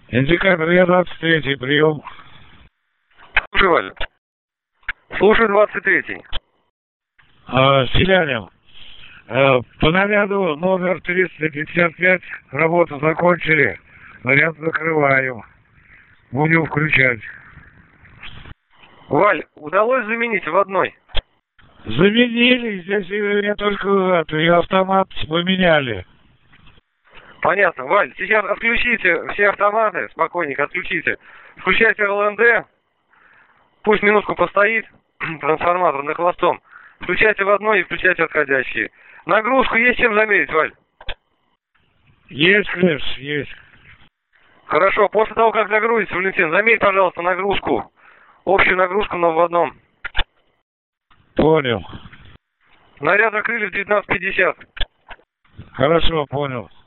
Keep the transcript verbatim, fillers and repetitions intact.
Индикатор я двадцать третий, прием. Слушай, Валь. Слушай, двадцать третий. А, селянин, а, по наряду номер триста пятьдесят пять работу закончили. Наряд закрываю. Будем включать. Валь, удалось заменить в одной? Заменили, здесь я только и автомат поменяли. Понятно. Валь, сейчас отключите все автоматы, спокойненько отключите. Включайте ЛНД, пусть минутку постоит, трансформатор на хвостом. Включайте в одной и включайте отходящие. Нагрузку есть чем замерить, Валь? Есть, Клеш, есть. Хорошо, после того, как загрузится, Валентин, замерь, пожалуйста, нагрузку. Общую нагрузку на вводном. Понял. Наряд закрыли в девятнадцать пятьдесят. Хорошо, понял.